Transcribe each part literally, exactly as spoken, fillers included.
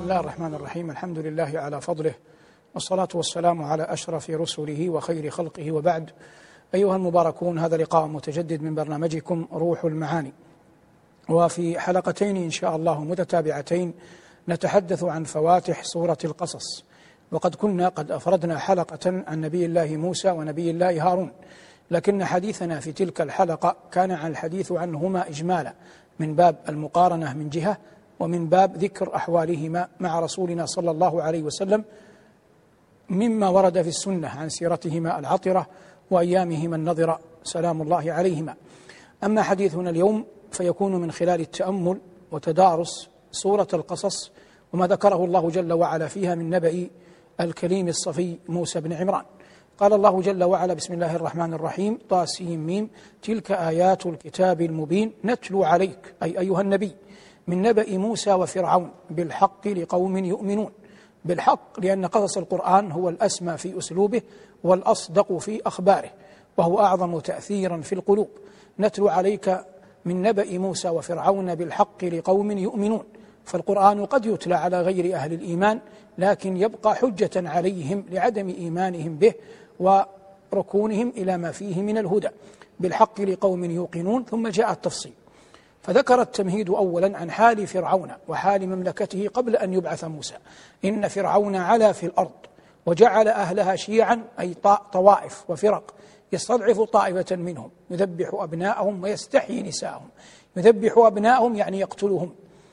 الله الرحمن الرحيم. الحمد لله على فضله، والصلاة والسلام على أشرف رسله وخير خلقه، وبعد. أيها المباركون، هذا لقاء متجدد من برنامجكم روح المعاني، وفي حلقتين إن شاء الله متتابعتين نتحدث عن فواتح سورة القصص. وقد كنا قد أفردنا حلقة عن نبي الله موسى ونبي الله هارون، لكن حديثنا في تلك الحلقة كان عن الحديث عنهما إجمالا من باب المقارنة من جهة، ومن باب ذكر أحوالهما مع رسولنا صلى الله عليه وسلم مما ورد في السنة عن سيرتهما العطرة وأيامهما النضرة سلام الله عليهما. أما حديثنا اليوم فيكون من خلال التأمل وتدارس سورة القصص وما ذكره الله جل وعلا فيها من نبأ الكريم الصفي موسى بن عمران. قال الله جل وعلا: بسم الله الرحمن الرحيم، طاسين ميم، تلك آيات الكتاب المبين نتلو عليك أي أيها النبي من نبأ موسى وفرعون بالحق لقوم يؤمنون. بالحق لأن قصص القرآن هو الأسمى في أسلوبه والأصدق في أخباره، وهو أعظم تأثيرا في القلوب. نتلو عليك من نبأ موسى وفرعون بالحق لقوم يؤمنون. فالقرآن قد يتلى على غير أهل الإيمان، لكن يبقى حجة عليهم لعدم إيمانهم به وركونهم إلى ما فيه من الهدى. بالحق لقوم يوقنون. ثم جاء التفصيل، فذكر التمهيد أولا عن حال فرعون وحال مملكته قبل أن يبعث موسى. إن فرعون علا في الأرض وجعل أهلها شيعا أي طوائف وفرق، يستضعف طائفة منهم يذبح أبناءهم ويستحيي نساءهم. يذبح أبناءهم يعني يقتلهم،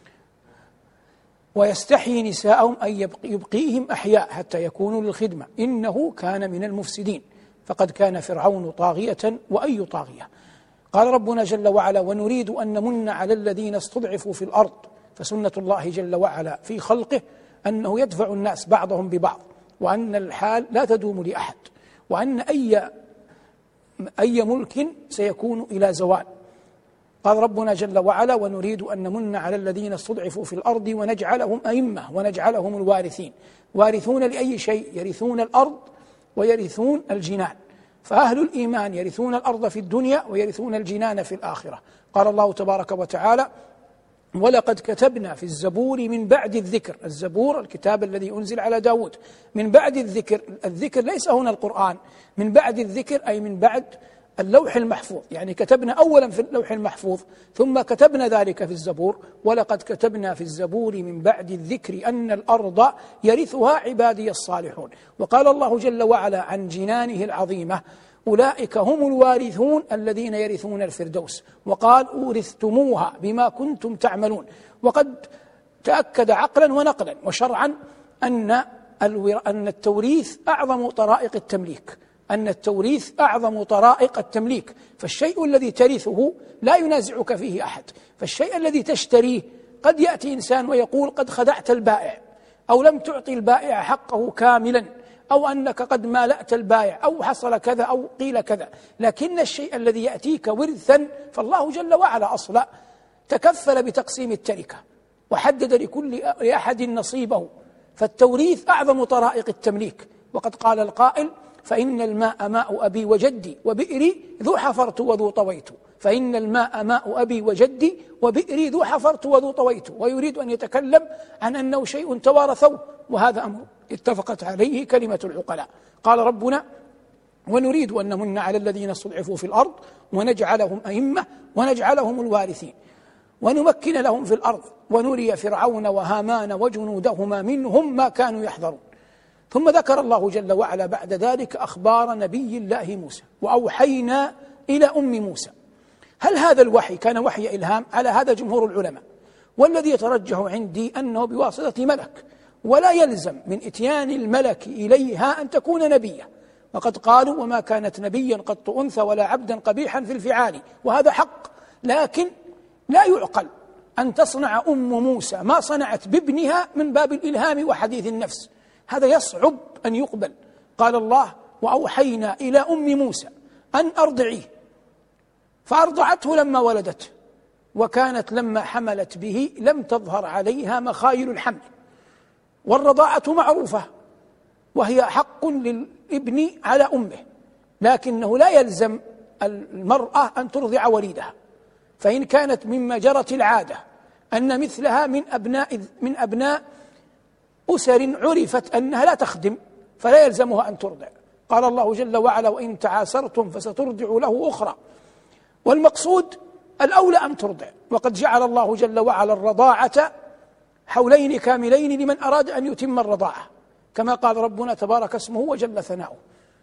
ويستحيي نساءهم أي يبقيهم أحياء حتى يكونوا للخدمة. إنه كان من المفسدين، فقد كان فرعون طاغية وأي طاغية. قال ربنا جل وعلا: ونريد أن نمن على الذين استضعفوا في الأرض. فسنة الله جل وعلا في خلقه أنه يدفع الناس بعضهم ببعض، وأن الحال لا تدوم لأحد، وأن أي أي ملك سيكون إلى زوال. قال ربنا جل وعلا: ونريد أن نمن على الذين استضعفوا في الأرض ونجعلهم أئمة ونجعلهم الوارثين. وارثون لأي شيء؟ يرثون الأرض ويرثون الجنان. فأهل الإيمان يرثون الأرض في الدنيا ويرثون الجنان في الآخرة. قال الله تبارك وتعالى: ولقد كتبنا في الزبور من بعد الذكر. الزبور الكتاب الذي أنزل على داود. من بعد الذكر، الذكر ليس هنا القرآن، من بعد الذكر أي من بعد اللوح المحفوظ، يعني كتبنا أولا في اللوح المحفوظ ثم كتبنا ذلك في الزبور. ولقد كتبنا في الزبور من بعد الذكر أن الأرض يرثها عبادي الصالحون. وقال الله جل وعلا عن جنانه العظيمة: أولئك هم الوارثون الذين يرثون الفردوس. وقال: أورثتموها بما كنتم تعملون. وقد تأكد عقلا ونقلا وشرعا أن أن التوريث أعظم طرائق التمليك، أن التوريث أعظم طرائق التمليك. فالشيء الذي ترثه لا ينازعك فيه أحد. فالشيء الذي تشتريه قد يأتي إنسان ويقول: قد خدعت البائع، أو لم تعطي البائع حقه كاملا، أو أنك قد مالأت البائع، أو حصل كذا أو قيل كذا. لكن الشيء الذي يأتيك ورثا فالله جل وعلا أصلا تكفل بتقسيم التركة وحدد لكل أحد نصيبه. فالتوريث أعظم طرائق التمليك. وقد قال القائل: فإن الماء ماء أبي وجدي وبئري ذو حفرت وذو طويت. فإن الماء ماء أبي وجدي وبئري ذو حفرت وذو طويت. ويريد أن يتكلم عن أنه شيء توارثوه، وهذا أمر اتفقت عليه كلمة العقلاء. قال ربنا: ونريد أن نمن على الذين استضعفوا في الأرض ونجعلهم أئمة ونجعلهم الوارثين ونمكن لهم في الأرض ونري فرعون وهامان وجنودهما منهم ما كانوا يحذرون. ثم ذكر الله جل وعلا بعد ذلك أخبار نبي الله موسى: وأوحينا إلى أم موسى. هل هذا الوحي كان وحي إلهام؟ على هذا جمهور العلماء، والذي يترجح عندي أنه بواسطة ملك، ولا يلزم من إتيان الملك إليها أن تكون نبيا. وقد قالوا: وما كانت نبيا قط أنثى ولا عبدا قبيحا في الفعال. وهذا حق، لكن لا يعقل أن تصنع أم موسى ما صنعت بابنها من باب الإلهام وحديث النفس. هذا يصعب أن يقبل. قال الله: وأوحينا إلى أم موسى أن أرضعيه، فأرضعته لما ولدته، وكانت لما حملت به لم تظهر عليها مخايل الحمل. والرضاعة معروفة، وهي حق للابن على أمه، لكنه لا يلزم المرأة أن ترضع وليدها. فإن كانت مما جرت العادة أن مثلها من أبناء من أبناء أسر عرفت أنها لا تخدم فلا يلزمها أن ترضع. قال الله جل وعلا: وإن تعاسرتم فسترضع له أخرى. والمقصود الأولى أن ترضع، وقد جعل الله جل وعلا الرضاعة حولين كاملين لمن أراد أن يتم الرضاعة، كما قال ربنا تبارك اسمه وجل ثناؤه.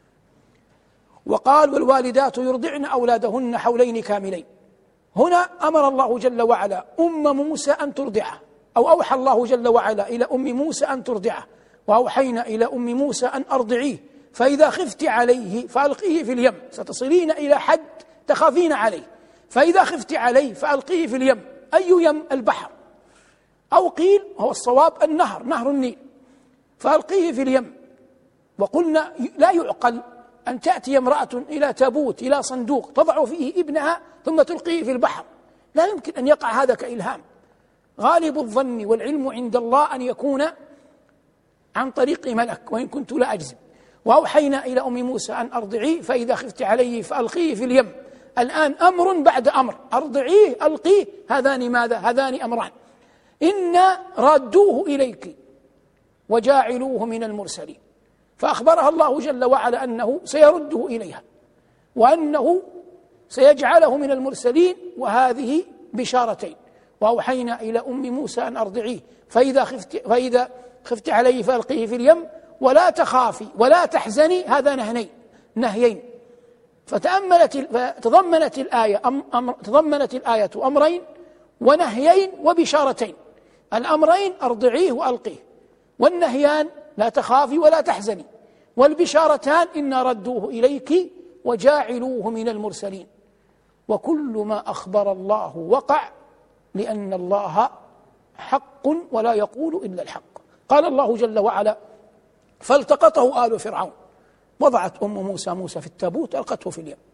وقال: والوالدات يرضعن أولادهن حولين كاملين. هنا أمر الله جل وعلا أم موسى أن ترضعه، أو أوحى الله جل وعلا إلى أم موسى أن ترضعه: وأوحينا إلى أم موسى أن أرضعيه فإذا خفت عليه فألقيه في اليم، ستصلين إلى حد تخافين عليه، فإذا خفت عليه فألقيه في اليم. أي يم؟ البحر، أو قيل هو الصواب النهر، نهر النيل، فألقيه في اليم. وقلنا لا يعقل أن تأتي امرأة إلى تابوت، إلى صندوق تضع فيه ابنها ثم تلقيه في البحر، لا يمكن أن يقع هذا كإلهام. غالب الظن والعلم عند الله أن يكون عن طريق ملك، وإن كنت لا أجزم. وأوحينا إلى أم موسى أن أرضعيه فإذا خفت عليه فألقيه في اليم. الآن أمر بعد أمر، أرضعيه ألقيه، هذان ماذا؟ هذان أمران. إنا رادوه إليك وجاعلوه من المرسلين، فأخبرها الله جل وعلا أنه سيرده إليها وأنه سيجعله من المرسلين، وهذه بشارتين. وأوحينا إلى أم موسى أن أرضعيه فإذا خفت, فإذا خفت عليه فألقيه في اليم ولا تخافي ولا تحزني، هذا نهنين نهيين. فتأملت فتضمنت الآية أمر تضمنت الآية أمرين ونهيين وبشارتين. الأمرين أرضعيه وألقيه، والنهيان لا تخافي ولا تحزني، والبشارتان إنا ردوه إليك وجاعلوه من المرسلين. وكل ما أخبر الله وقع، لأن الله حق ولا يقول إلا الحق. قال الله جل وعلا: فالتقطه آل فرعون. وضعت أم موسى موسى في التابوت، ألقته في اليم.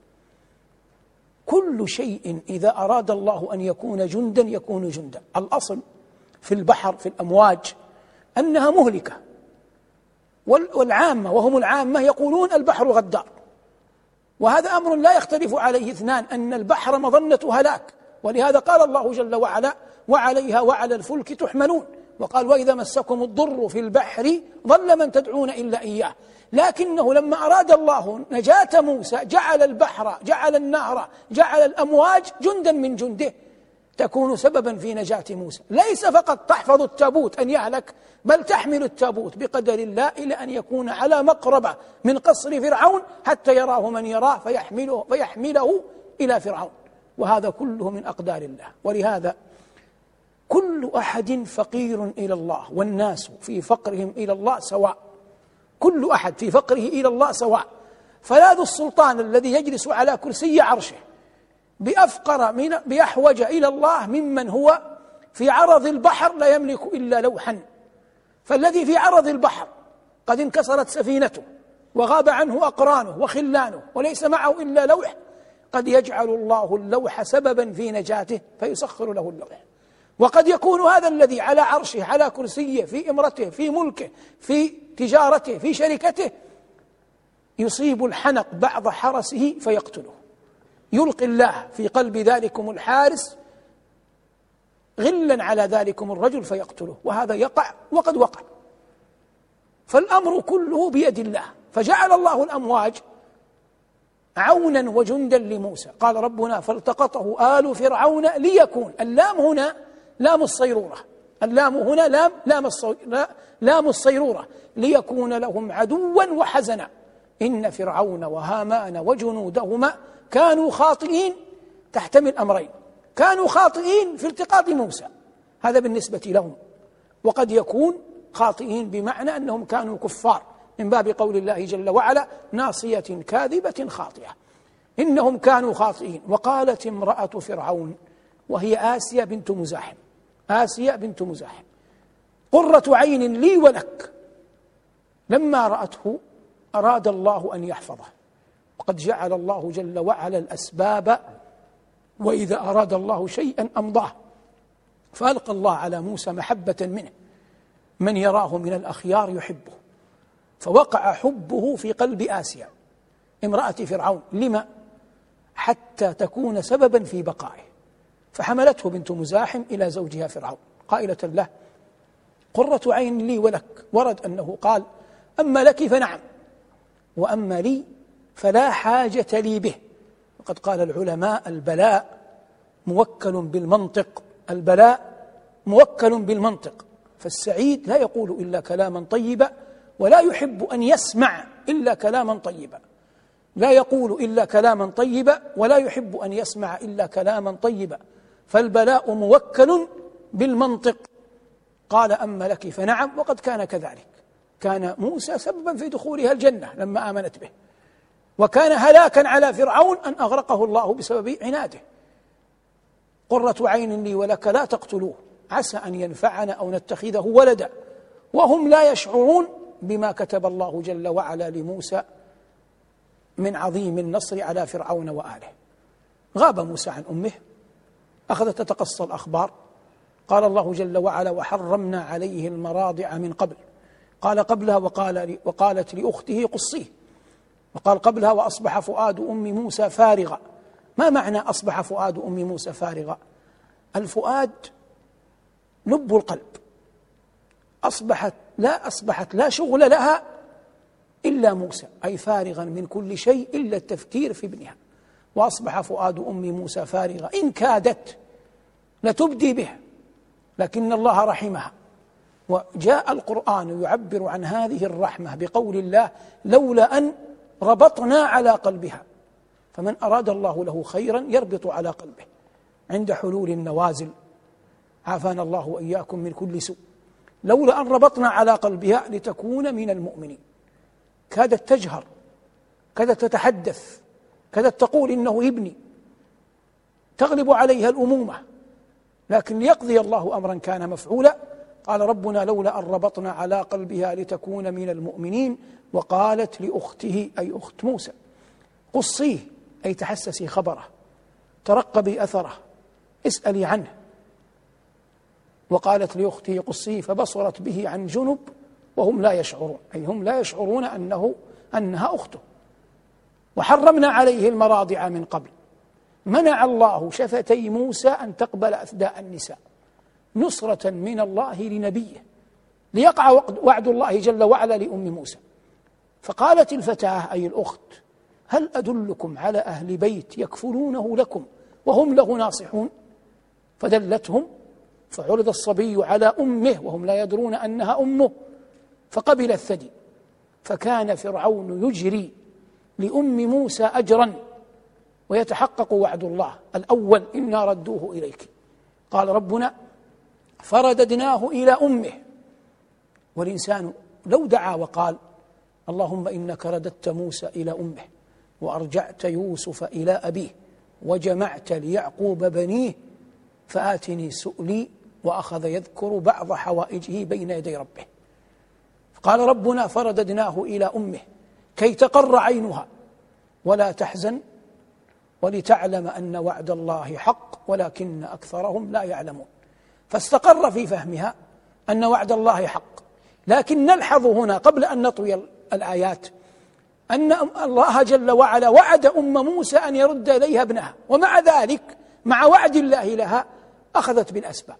كل شيء إذا أراد الله أن يكون جندا يكون جندا. الأصل في البحر في الأمواج أنها مهلكة، والعامة وهم العامة يقولون البحر غدار، وهذا أمر لا يختلف عليه اثنان، أن البحر مظنة هلاك. ولهذا قال الله جل وعلا: وعليها وعلى الفلك تحملون. وقال: وإذا مسكم الضر في البحر ضل من تدعون إلا إياه. لكنه لما أراد الله نجاة موسى جعل البحر، جعل النهر، جعل الأمواج جندا من جنده تكون سببا في نجاة موسى. ليس فقط تحفظ التابوت أن يهلك، بل تحمل التابوت بقدر الله إلى أن يكون على مقربة من قصر فرعون حتى يراه من يراه فيحمله, فيحمله إلى فرعون. وهذا كله من أقدار الله. ولهذا كل أحد فقير إلى الله، والناس في فقرهم إلى الله سواء. كل أحد في فقره إلى الله سواء. فلا ذو السلطان الذي يجلس على كرسي عرشه بأفقر من بأحوج إلى الله ممن هو في عرض البحر لا يملك إلا لوحا. فالذي في عرض البحر قد انكسرت سفينته وغاب عنه أقرانه وخلانه وليس معه إلا لوح، قد يجعل الله اللوح سببا في نجاته فيسخر له اللوح. وقد يكون هذا الذي على عرشه، على كرسيه، في إمرته، في ملكه، في تجارته، في شركته، يصيب الحنق بعض حرسه فيقتله. يلقي الله في قلب ذلكم الحارس غلا على ذلكم الرجل فيقتله، وهذا يقع وقد وقع. فالأمر كله بيد الله. فجعل الله الأمواج عونا وجندا لموسى. قال ربنا: فالتقطه آل فرعون ليكون. اللام هنا لام الصيرورة، اللام هنا لام لام, لام الصيرورة، ليكون لهم عدوا وحزنا إن فرعون وهامان وجنودهما كانوا خاطئين. تحتمل أمرين: كانوا خاطئين في التقاط موسى، هذا بالنسبة لهم، وقد يكون خاطئين بمعنى أنهم كانوا كفار، من باب قول الله جل وعلا: ناصية كاذبة خاطئة. إنهم كانوا خاطئين. وقالت امرأة فرعون، وهي آسيا بنت مزاحم، آسيا بنت مزاحم: قرة عين لي ولك. لما رأته أراد الله أن يحفظه، وقد جعل الله جل وعلا الأسباب، وإذا أراد الله شيئا أمضاه. فألقى الله على موسى محبة منه، من يراه من الأخيار يحبه، فوقع حبه في قلب آسيا امرأة فرعون. لما؟ حتى تكون سببا في بقائه. فحملته بنت مزاحم إلى زوجها فرعون قائلة له: قرة عين لي ولك، ورد أنه قال أما لك فنعم وأما لي فلا حاجة لي به. وقد قال العلماء البلاء موكل بالمنطق، البلاء موكل بالمنطق، فالسعيد لا يقول إلا كلاما طيبا ولا يحب أن يسمع إلا كلاما طيبا، لا يقول إلا كلاما طيبا ولا يحب أن يسمع إلا كلاما طيبا، فالبلاء موكل بالمنطق. قال أما لك فنعم، وقد كان كذلك، كان موسى سببا في دخولها الجنة لما آمنت به، وكان هلاكا على فرعون أن أغرقه الله بسبب عناده. قرة عين لي ولك لا تقتلوه عسى أن ينفعنا أو نتخذه ولدا وهم لا يشعرون بما كتب الله جل وعلا لموسى من عظيم النصر على فرعون وآله. غاب موسى عن أمه، أخذت تتقصى الأخبار. قال الله جل وعلا وحرمنا عليه المراضع من قبل، قال قبلها وقال وقالت لأخته قصيه، وقال قبلها وأصبح فؤاد أم موسى فارغا. ما معنى أصبح فؤاد أم موسى فارغا؟ الفؤاد لب القلب، أصبحت لا أصبحت لا شغل لها إلا موسى، أي فارغا من كل شيء إلا التفكير في ابنها. وأصبح فؤاد أم موسى فارغا إن كادت لتبدي به لكن الله رحمها. وجاء القرآن يعبر عن هذه الرحمة بقول الله لولا أن ربطنا على قلبها. فمن أراد الله له خيرا يربط على قلبه عند حلول النوازل، عافانا الله وإياكم من كل سوء. لولا أن ربطنا على قلبها لتكون من المؤمنين. كادت تجهر، كادت تتحدث، كادت تقول إنه ابني، تغلب عليها الأمومة، لكن ليقضي الله أمرا كان مفعولا. قال ربنا لولا أن ربطنا على قلبها لتكون من المؤمنين. وقالت لأخته أي أخت موسى قصيه أي تحسسي خبره، ترقبي أثره، اسألي عنه. وقالت لأخته قصيه فبصرت به عن جنب وهم لا يشعرون، أي هم لا يشعرون أنه أنها أخته. وحرمنا عليه المراضع من قبل. منع الله شفتي موسى أن تقبل أثداء النساء نصرة من الله لنبيه، ليقع وعد الله جل وعلا لأم موسى. فقالت الفتاة أي الأخت هل أدلكم على أهل بيت يكفلونه لكم وهم له ناصحون؟ فدلتهم، فعرض الصبي على أمه وهم لا يدرون أنها أمه، فقبل الثدي. فكان فرعون يجري لأم موسى أجرا ويتحقق وعد الله الأول إنا ردوه إليك. قال ربنا فرددناه إلى أمه. والإنسان لو دعا وقال اللهم إنك رددت موسى إلى أمه وأرجعت يوسف إلى أبيه وجمعت ليعقوب بنيه فآتني سؤلي، وأخذ يذكر بعض حوائجه بين يدي ربه. قال ربنا فرددناه إلى أمه كي تقر عينها ولا تحزن ولتعلم أن وعد الله حق ولكن أكثرهم لا يعلمون. فاستقر في فهمها أن وعد الله حق. لكن نلحظ هنا قبل أن نطوي الآيات أن الله جل وعلا وعد أم موسى أن يرد إليها ابنها، ومع ذلك مع وعد الله لها أخذت بالأسباب،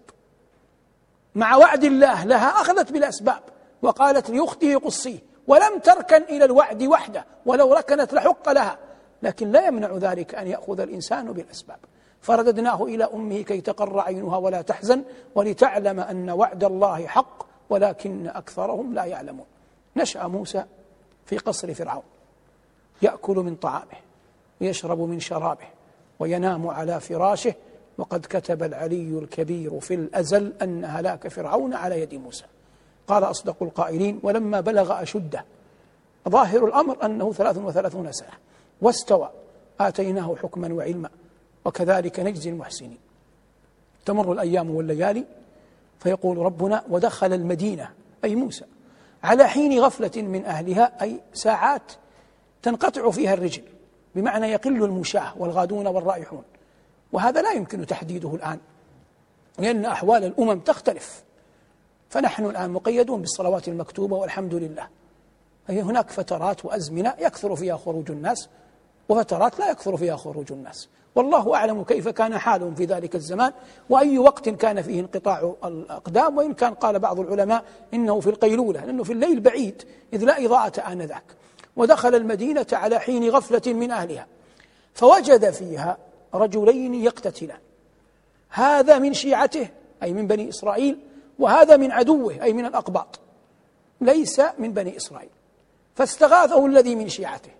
مع وعد الله لها أخذت بالأسباب. وقالت لأخته قصيه، ولم تركن إلى الوعد وحده، ولو ركنت لحق لها، لكن لا يمنع ذلك أن يأخذ الإنسان بالأسباب. فرددناه إلى أمه كي تقر عينها ولا تحزن ولتعلم أن وعد الله حق ولكن أكثرهم لا يعلمون. نشأ موسى في قصر فرعون، يأكل من طعامه ويشرب من شرابه وينام على فراشه، وقد كتب العلي الكبير في الأزل أن هلاك فرعون على يد موسى. قال أصدق القائلين ولما بلغ أشده، ظاهر الأمر أنه ثلاث وثلاثون سنة، واستوى آتيناه حكما وعلما وكذلك نجزي المحسنين. تمر الأيام والليالي فيقول ربنا ودخل المدينة أي موسى على حين غفلة من أهلها، أي ساعات تنقطع فيها الرجل، بمعنى يقل المشاة والغادون والرائحون. وهذا لا يمكن تحديده الآن لأن أحوال الأمم تختلف، فنحن الآن مقيدون بالصلوات المكتوبة والحمد لله. أي هناك فترات وأزمنة يكثر فيها خروج الناس وفترات لا يكثر فيها خروج الناس، والله أعلم كيف كان حالهم في ذلك الزمان وأي وقت كان فيه انقطاع الأقدام، وإن كان قال بعض العلماء إنه في القيلولة، لأنه في الليل بعيد إذ لا إضاءة آنذاك. ودخل المدينة على حين غفلة من أهلها فوجد فيها رجلين يقتتلان، هذا من شيعته أي من بني إسرائيل، وهذا من عدوه أي من الأقباط ليس من بني إسرائيل، فاستغاثه الذي من شيعته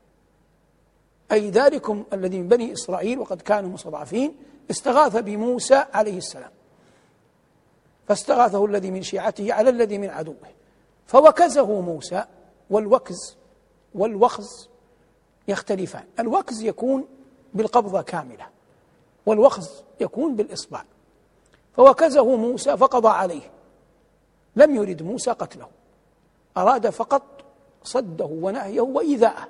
أي ذلكم الذي من بني إسرائيل وقد كانوا مستضعفين، استغاث بموسى عليه السلام، فاستغاثه الذي من شيعته على الذي من عدوه فوكزه موسى. والوكز والوخز يختلفان، الوكز يكون بالقبضة كاملة والوخز يكون بالإصبع. فوكزه موسى فقضى عليه، لم يرد موسى قتله، أراد فقط صده ونهيه وإيذاءه،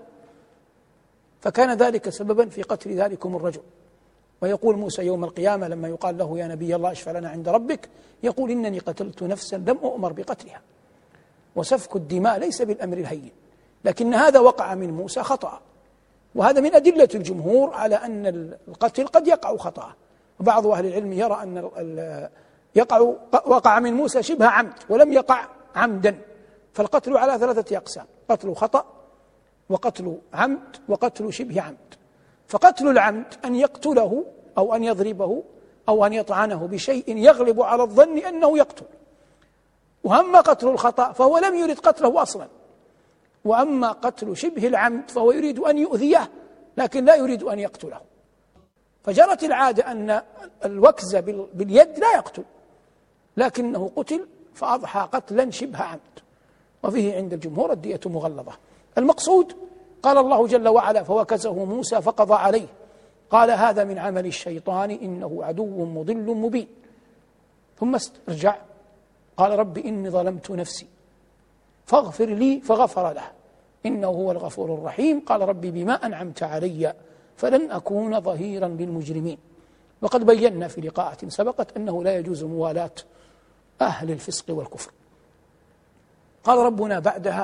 فكان ذلك سببا في قتل ذلكم الرجل. ويقول موسى يوم القيامة لما يقال له يا نبي الله اشفع لنا عند ربك، يقول إنني قتلت نفسا لم أؤمر بقتلها. وسفك الدماء ليس بالأمر الهين، لكن هذا وقع من موسى خطأ، وهذا من أدلة الجمهور على أن القتل قد يقع خطأ. وبعض أهل العلم يرى أن يقع وقع من موسى شبه عمد ولم يقع عمدا، فالقتل على ثلاثة أقسام: قتل خطأ وقتل عمد وقتل شبه عمد. فقتل العمد أن يقتله أو أن يضربه أو أن يطعنه بشيء يغلب على الظن أنه يقتل، وأما قتل الخطأ فهو لم يرد قتله أصلا، وأما قتل شبه العمد فهو يريد أن يؤذيه لكن لا يريد أن يقتله. فجرت العادة أن الوكز باليد لا يقتل، لكنه قتل فأضحى قتلا شبه عمد، وفيه عند الجمهور الدية مغلظة. المقصود قال الله جل وعلا فوكزه موسى فقضى عليه، قال هذا من عمل الشيطان إنه عدو مضل مبين. ثم استرجع قال رب إني ظلمت نفسي فاغفر لي فغفر له إنه هو الغفور الرحيم. قال ربي بما أنعمت علي فلن أكون ظهيرا للمجرمين. وقد بينا في لقاءات سبقت أنه لا يجوز موالاة أهل الفسق والكفر. قال ربنا بعدها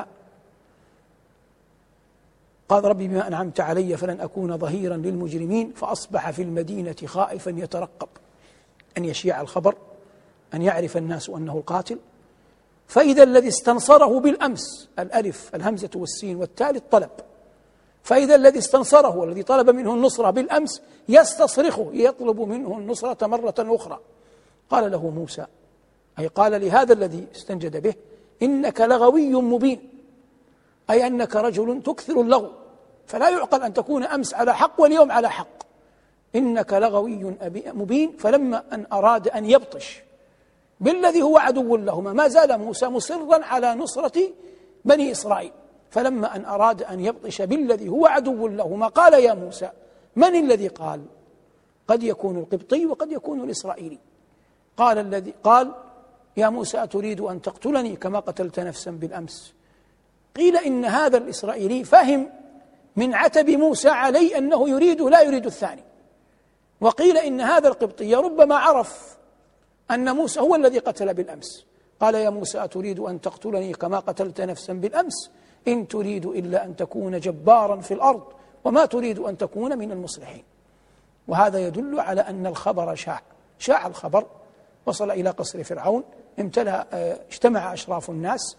قال ربي بما أنعمت علي فلن أكون ظهيرا للمجرمين، فأصبح في المدينة خائفا يترقب أن يشيع الخبر، أن يعرف الناس أنه القاتل. فإذا الذي استنصره بالأمس، الألف الهمزة والسين والتاء للطلب، فإذا الذي استنصره والذي طلب منه النصرة بالأمس يستصرخه يطلب منه النصرة مرة أخرى. قال له موسى أي قال لهذا الذي استنجد به إنك لغوي مبين، أي أنك رجل تكثر اللغو، فلا يعقل أن تكون أمس على حق واليوم على حق، إنك لغوي مبين. فلما أن أراد أن يبطش بالذي هو عدو لهما ما زال موسى مصرا على نصرة بني إسرائيل، فلما أن أراد أن يبطش بالذي هو عدو لهما قال يا موسى من الذي قال قد يكون القبطي وقد يكون الإسرائيلي. قال الذي قال يا موسى أتريد أن تقتلني كما قتلت نفسا بالأمس. قيل إن هذا الإسرائيلي فهم من عتب موسى عليه أنه يريد لا يريد الثاني، وقيل إن هذا القبطي ربما عرف أن موسى هو الذي قتل بالأمس. قال يا موسى أتريد أن تقتلني كما قتلت نفسا بالأمس إن تريد إلا أن تكون جبارا في الأرض وما تريد أن تكون من المصلحين. وهذا يدل على أن الخبر شاع شاع الخبر، وصل إلى قصر فرعون، امتلأ اجتمع أشراف الناس،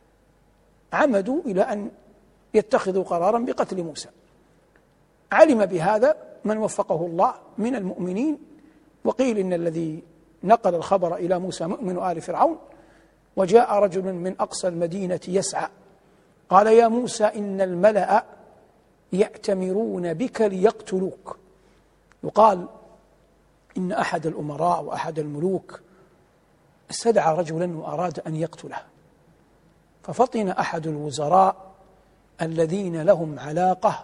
عمدوا إلى أن يتخذوا قرارا بقتل موسى. علم بهذا من وفقه الله من المؤمنين، وقيل إن الذي نقل الخبر إلى موسى مؤمن آل فرعون. وجاء رجل من أقصى المدينة يسعى قال يا موسى إن الملأ يأتمرون بك ليقتلوك. يقال إن أحد الأمراء وأحد الملوك استدعى رجلا وأراد أن يقتله، ففطن أحد الوزراء الذين لهم علاقة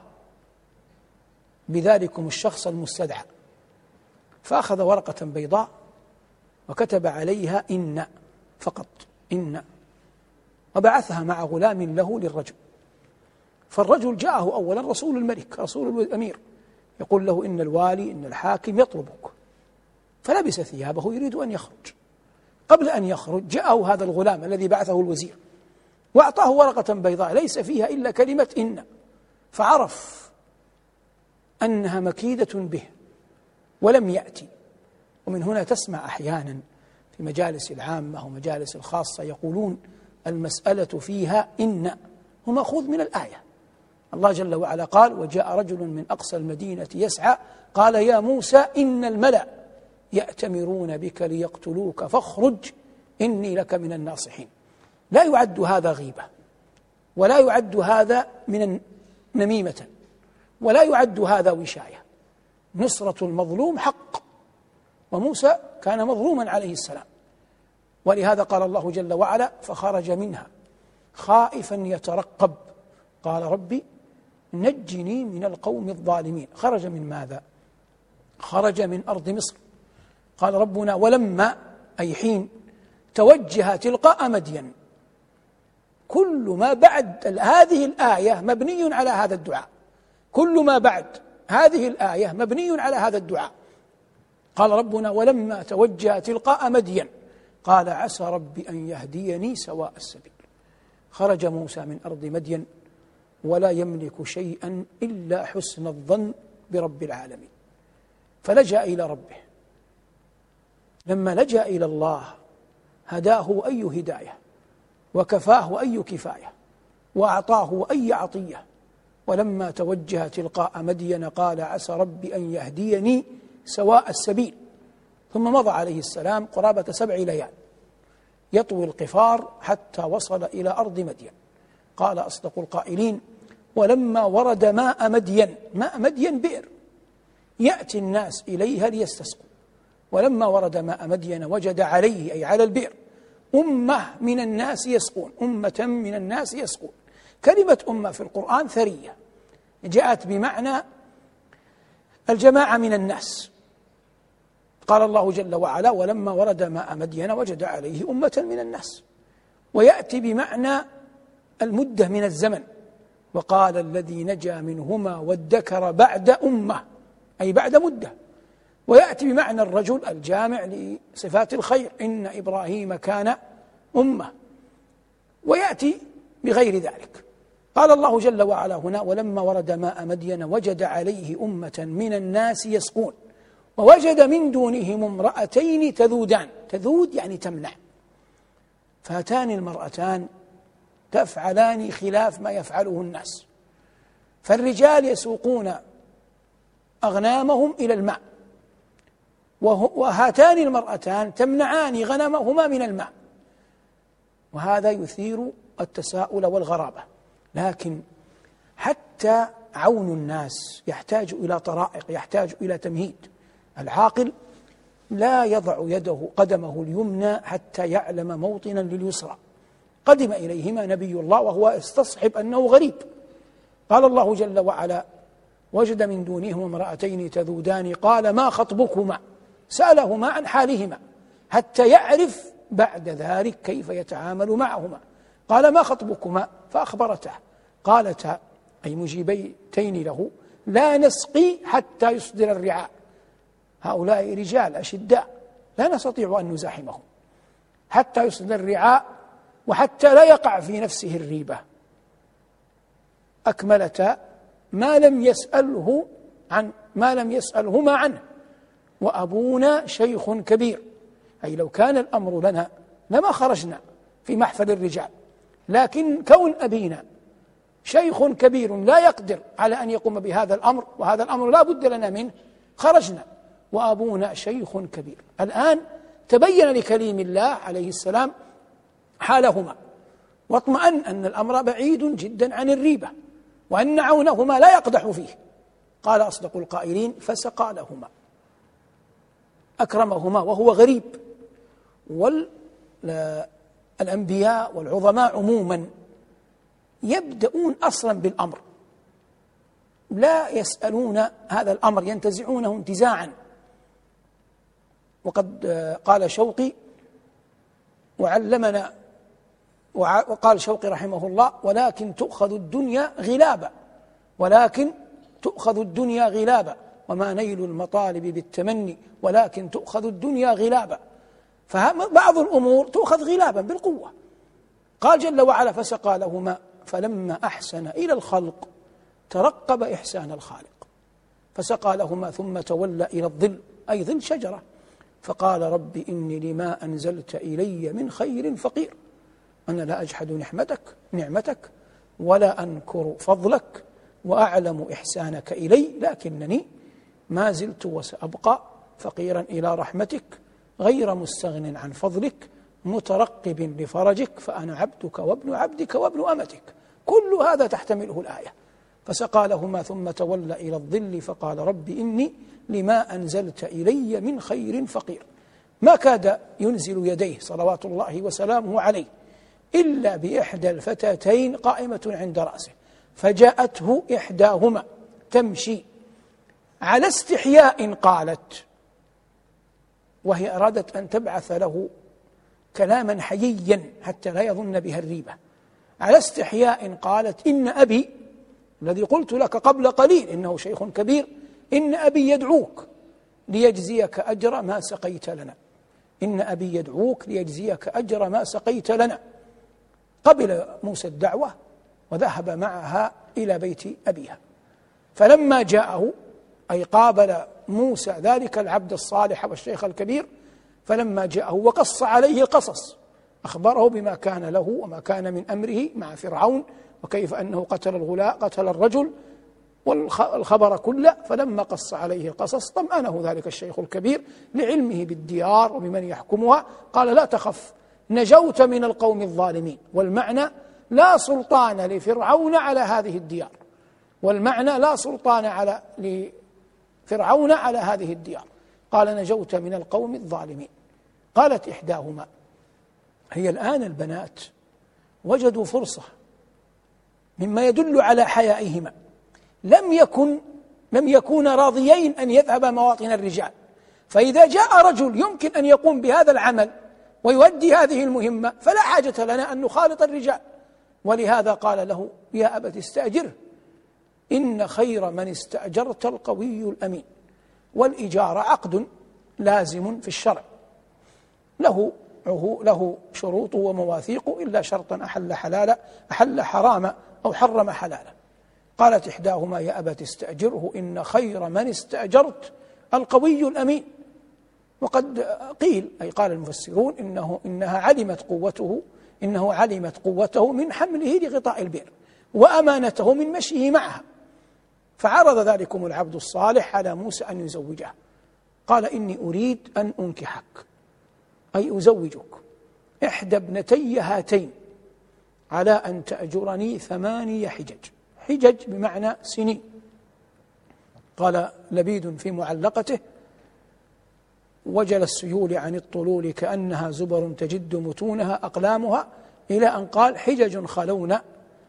بذلكم الشخص المستدعى، فأخذ ورقة بيضاء وكتب عليها إن فقط إن، وبعثها مع غلام له للرجل. فالرجل جاءه أولا رسول الملك رسول الأمير يقول له إن الوالي إن الحاكم يطلبك، فلبس ثيابه يريد أن يخرج. قبل أن يخرج جاءه هذا الغلام الذي بعثه الوزير وأعطاه ورقة بيضاء ليس فيها إلا كلمة إن، فعرف أنها مكيدة به ولم يأتي. ومن هنا تسمع أحيانا في مجالس العامة ومجالس الخاصة يقولون المسألة فيها إن، هو مأخوذ من الآية. الله جل وعلا قال: وجاء رجل من أقصى المدينة يسعى قال يا موسى إن الملأ يأتمرون بك ليقتلوك فاخرج إني لك من الناصحين. لا يعد هذا غيبة، ولا يعد هذا من نميمة، ولا يعد هذا وشاية. نصرة المظلوم حق، وموسى كان مظلوما عليه السلام، ولهذا قال الله جل وعلا: فخرج منها خائفا يترقب قال ربي نجني من القوم الظالمين. خرج من ماذا؟ خرج من أرض مصر. قال ربنا: ولما، أي حين، توجه تلقاء مدين. كل ما بعد هذه الآية مبني على هذا الدعاء، كل ما بعد هذه الآية مبني على هذا الدعاء. قال ربنا: ولما توجه تلقاء مدين قال عسى ربي أن يهديني سواء السبيل. خرج موسى من أرض مدين ولا يملك شيئا إلا حسن الظن برب العالمين، فلجأ إلى ربه. لما لجأ إلى الله هداه أي هداية، وكفاه أي كفاية، وأعطاه أي عطية. ولما توجه تلقاء مدين قال عسى ربي أن يهديني سواء السبيل. ثم مضى عليه السلام قرابة سبع ليال يطوي القفار حتى وصل إلى أرض مدين. قال أصدق القائلين: ولما ورد ماء مدين، ماء مدين بئر يأتي الناس إليها ليستسقوا. ولما ورد ماء مدين وجد عليه، أي على البئر، أمة من الناس يسقون، أمة من الناس يسقون. كلمة أمة في القرآن ثرية، جاءت بمعنى الجماعة من الناس. قال الله جل وعلا: ولما ورد ماء مدين وجد عليه أمة من الناس. ويأتي بمعنى المدة من الزمن. وقال الذي نجا منهما وادكر بعد أمة، أي بعد مدة. ويأتي بمعنى الرجل الجامع لصفات الخير: إن إبراهيم كان أمة. ويأتي بغير ذلك. قال الله جل وعلا هنا: ولما ورد ماء مدين وجد عليه أمة من الناس يسقون ووجد من دونهم امرأتين تذودان. تذود يعني تمنع. فهاتان المرأتان تفعلان خلاف ما يفعله الناس. فالرجال يسوقون أغنامهم إلى الماء، وهاتان المرأتان تمنعان غنمهما من الماء. وهذا يثير التساؤل والغرابة. لكن حتى عون الناس يحتاج إلى طرائق، يحتاج إلى تمهيد. العاقل لا يضع يده قدمه اليمنى حتى يعلم موطنا لليسرى. قدم إليهما نبي الله وهو يستصحب أنه غريب. قال الله جل وعلا: وجد من دونهم امرأتين تذودان قال ما خطبكما. سألهما عن حالهما حتى يعرف بعد ذلك كيف يتعامل معهما. قال ما خطبكما، فأخبرته. قالتا، أي مجيبتين له: لا نسقي حتى يصدر الرعاء. هؤلاء رجال أشداء لا نستطيع أن نزاحمهم حتى يصدر الرعاء، وحتى لا يقع في نفسه الريبة. أكملتا ما لم يسأله عن ما لم يسألهما عنه، وأبونا شيخ كبير. أي لو كان الأمر لنا لما خرجنا في محفل الرجال، لكن كون أبينا شيخ كبير لا يقدر على أن يقوم بهذا الأمر، وهذا الأمر لا بد لنا منه، خرجنا. وأبونا شيخ كبير. الآن تبين لكليم الله عليه السلام حالهما، واطمأن أن الأمر بعيد جدا عن الريبة، وأن عونهما لا يقدح فيه. قال أصدق القائلين: فسقى لهما، أكرمهما وهو غريب. والأنبياء والعظماء عموما يبدأون أصلا بالأمر، لا يسألون هذا الأمر، ينتزعونه انتزاعا. وقد قال شوقي وعلمنا، وقال شوقي رحمه الله: ولكن تؤخذ الدنيا غلابا، ولكن تؤخذ الدنيا غلابا، وما نيل المطالب بالتمني، ولكن تؤخذ الدنيا غلابا. فبعض الأمور تؤخذ غلابا بالقوة. قال جل وعلا: فسقى لهما فلما أحسن إلى الخلق ترقب إحسان الخالق. فسقى لهما ثم تولى إلى الظل، أي ظل شجرة، فقال رب إني لما أنزلت إلي من خير فقير. أنا لا أجحد نعمتك نعمتك ولا أنكر فضلك وأعلم إحسانك إلي، لكنني ما زلت وسأبقى فقيرا إلى رحمتك غير مستغن عن فضلك مترقب لفرجك، فأنا عبدك وابن عبدك وابن أمتك. كل هذا تحتمله الآية. فسقى لهما ثم تولى إلى الظل فقال رب إني لما أنزلت إلي من خير فقير. ما كاد ينزل يديه صلوات الله وسلامه عليه إلا بإحدى الفتاتين قائمة عند رأسه، فجاءته إحداهما تمشي على استحياء قالت، وهي أرادت أن تبعث له كلاما حييا حتى لا يظن بها الريبة، على استحياء قالت إن أبي الذي قلت لك قبل قليل إنه شيخ كبير، إن أبي يدعوك ليجزيك أجر ما سقيت لنا، إن أبي يدعوك ليجزيك أجر ما سقيت لنا. قبل موسى الدعوة وذهب معها إلى بيت أبيها، فلما جاءه أي قابل موسى ذلك العبد الصالح والشيخ الكبير، فلما جاءه وقص عليه القصص، أخبره بما كان له وما كان من أمره مع فرعون، وكيف أنه قتل الغلاء قتل الرجل والخبر كله. فلما قص عليه القصص طمأنه ذلك الشيخ الكبير لعلمه بالديار وبمن يحكمها، قال لا تخف نجوت من القوم الظالمين. والمعنى لا سلطان لفرعون على هذه الديار، والمعنى لا سلطان على لفرعون على هذه الديار. قال نجوت من القوم الظالمين. قالت إحداهما، هي الآن البنات وجدوا فرصة مما يدل على حيائهما، لم يكن لم يكونا راضيين أن يذهب مواطن الرجال، فإذا جاء رجل يمكن أن يقوم بهذا العمل ويؤدي هذه المهمة فلا حاجة لنا أن نخالط الرجال. ولهذا قال له يا أبت استأجره إن خير من استأجرت القوي الأمين. والإجارة عقد لازم في الشرع له له شروط ومواثيق إلا شرطا أحل حلالا أحل حراما أو حرم حلالا. قالت إحداهما يا أبت استأجره إن خير من استأجرت القوي الأمين. وقد قيل أي قال المفسرون إنه إنها علمت قوته إنه علمت قوته من حمله لغطاء البئر وأمانته من مشيه معها، فعرض ذلكم العبد الصالح على موسى أن يزوجه. قال إني أريد أن أنكحك أي أزوجك إحدى ابنتي هاتين على أن تأجرني ثماني حجج. حجج بمعنى سنين. قال لبيد في معلقته وجل السيول عن الطلول كأنها زبر تجد متونها أقلامها، إلى أن قال حجج خلون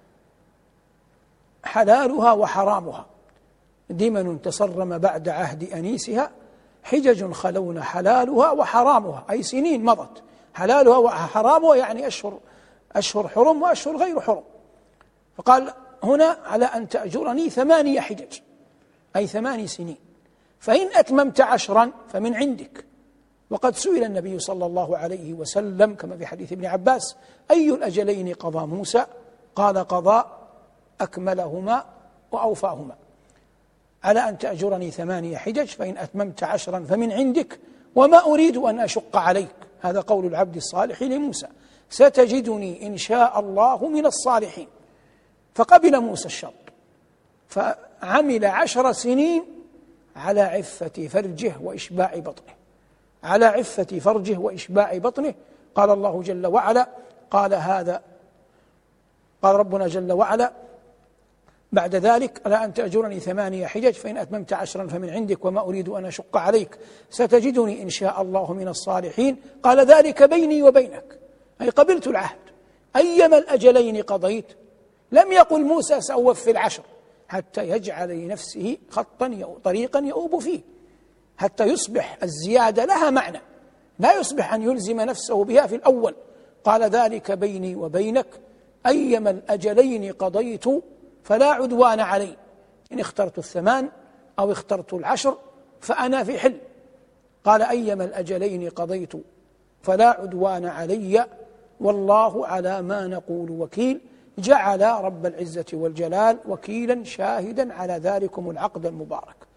حلالها وحرامها دمن تصرم بعد عهد أنيسها، حجج خلون حلالها وحرامها أي سنين مضت، حلالها وحرامها يعني أشهر أشهر حرم وأشهر غير حرم. فقال هنا على أن تأجرني ثمانية حجج أي ثماني سنين، فإن أتممت عشرا فمن عندك. وقد سئل النبي صلى الله عليه وسلم كما في حديث ابن عباس أي الأجلين قضى موسى؟ قال قضى أكملهما وأوفاهما، على أن تأجرني ثمانية حجج فإن أتممت عشرا فمن عندك وما أريد أن أشق عليك. هذا قول العبد الصالح لموسى ستجدني إن شاء الله من الصالحين. فقبل موسى الشرط فعمل عشر سنين على عفة فرجه وإشباع بطنه، على عفة فرجه وإشباع بطنه. قال الله جل وعلا قال هذا قال ربنا جل وعلا بعد ذلك على أن تأجرني ثمانية حجج فإن أتممت عشرا فمن عندك وما أريد أن أشق عليك ستجدني إن شاء الله من الصالحين. قال ذلك بيني وبينك أي قبلت العهد أيما الأجلين قضيت. لم يقل موسى سأوفي العشر حتى يجعل لنفسه خطا طريقا يؤوب فيه، حتى يصبح الزيادة لها معنى، لا يصبح أن يلزم نفسه بها في الأول. قال ذلك بيني وبينك أيما الأجلين قضيت فلا عدوان علي، إن اخترت الثمان أو اخترت العشر فأنا في حل. قال أيما الأجلين قضيت فلا عدوان علي والله على ما نقول وكيل. جعل رب العزة والجلال وكيلا شاهدا على ذلكم العقد المبارك.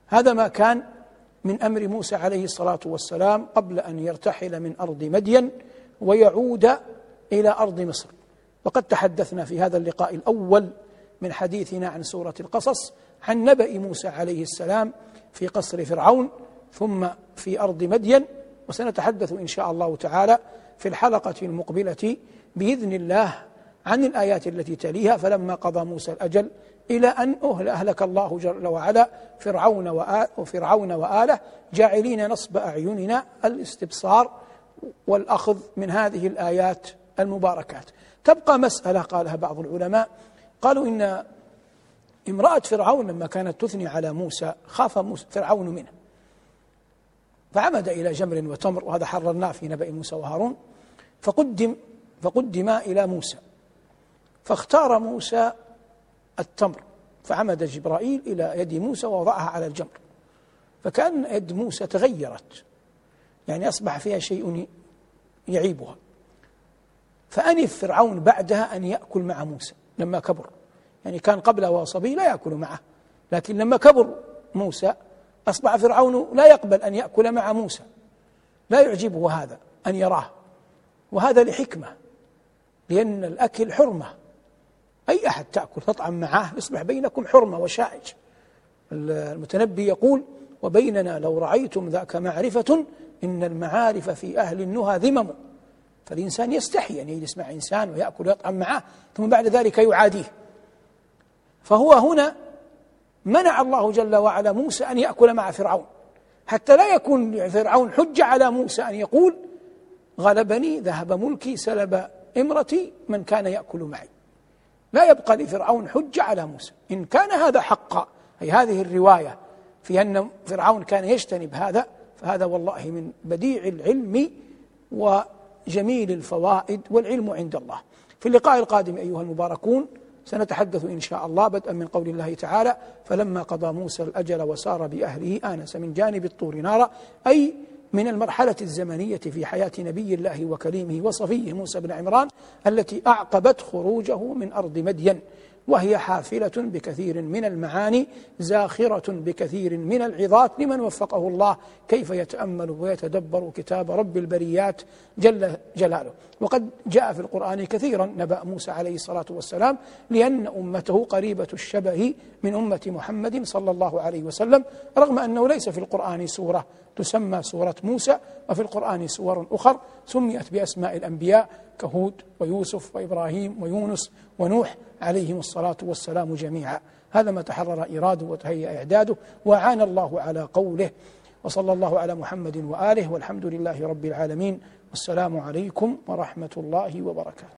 هذا ما كان من أمر موسى عليه الصلاة والسلام قبل أن يرتحل من أرض مدين ويعود إلى أرض مصر. وقد تحدثنا في هذا اللقاء الأول من حديثنا عن سورة القصص عن نبأ موسى عليه السلام في قصر فرعون ثم في أرض مدين، وسنتحدث إن شاء الله تعالى في الحلقة المقبلة بإذن الله عن الآيات التي تليها. فلما قضى موسى الأجل إلى أن أهلك الله جل وعلا فرعون وفرعون وآله جاعلين نصب أعيننا الاستبصار والأخذ من هذه الآيات المباركات. تبقى مسألة قالها بعض العلماء، قالوا إن امرأة فرعون لما كانت تثني على موسى خاف موسى فرعون منه فعمد إلى جمر وتمر، وهذا حررناه في نبأ موسى وهارون، فقدم فقدما إلى موسى، فاختار موسى التمر، فعمد جبرائيل إلى يد موسى ووضعها على الجمر، فكأن يد موسى تغيرت، يعني أصبح فيها شيء يعيبها، فأنف فرعون بعدها أن يأكل مع موسى لما كبر، يعني كان قبله وهو صبي لا يأكل معه، لكن لما كبر موسى أصبح فرعون لا يقبل أن يأكل مع موسى، لا يعجبه هذا أن يراه، وهذا لحكمة، لأن الأكل حرمة، أي أحد تأكل تطعم معه يصبح بينكم حرمة وشائج. المتنبي يقول: وبيننا لو رعيتم ذاك معرفة إن المعارف في أهل النهى ذمم. فالإنسان يستحي أن يجلس مع إنسان ويأكل ويطعم معه ثم بعد ذلك يعاديه. فهو هنا منع الله جل وعلا موسى أن يأكل مع فرعون حتى لا يكون لفرعون حجة على موسى أن يقول: غلبني ذهب ملكي سلب امرتي من كان يأكل معي. لا يبقى لفرعون حجة على موسى إن كان هذا حقا، أي هذه الرواية في أن فرعون كان يجتنب هذا، فهذا والله من بديع العلم وجميل الفوائد، والعلم عند الله. في اللقاء القادم أيها المباركون سنتحدث إن شاء الله بدءا من قول الله تعالى: فلما قضى موسى الأجل وسار بأهله آنس من جانب الطور نارا، أي من المرحلة الزمنية في حياة نبي الله وكليمه وصفيه موسى بن عمران التي أعقبت خروجه من أرض مدين، وهي حافلة بكثير من المعاني، زاخرة بكثير من العظات لمن وفقه الله كيف يتأمل ويتدبر كتاب رب البريات جل جلاله. وقد جاء في القرآن كثيرا نبأ موسى عليه الصلاة والسلام، لأن أمته قريبة الشبه من أمة محمد صلى الله عليه وسلم، رغم أنه ليس في القرآن سورة تسمى سورة موسى، وفي القرآن سور أخر سميت بأسماء الأنبياء كهود ويوسف وإبراهيم ويونس ونوح عليهم الصلاة والسلام جميعا. هذا ما تحرر إراده وتهيأ إعداده، وعان الله على قوله. وصلى الله على محمد وآله، والحمد لله رب العالمين، والسلام عليكم ورحمة الله وبركاته.